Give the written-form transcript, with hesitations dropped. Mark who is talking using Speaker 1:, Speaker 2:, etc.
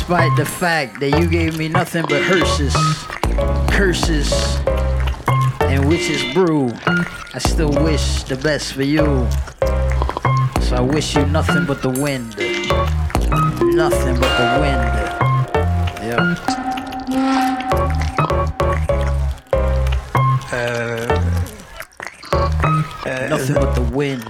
Speaker 1: Despite the fact that you gave me nothing but hearses, curses, and witches brew, I still wish the best for you. So I wish you nothing but the wind. Nothing but the wind. Yeah. Nothing but the wind.